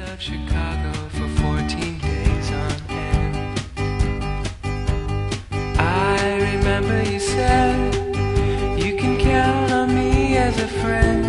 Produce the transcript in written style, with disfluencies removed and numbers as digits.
of Chicago for 14 days on end. I remember you said, you can count on me as a friend.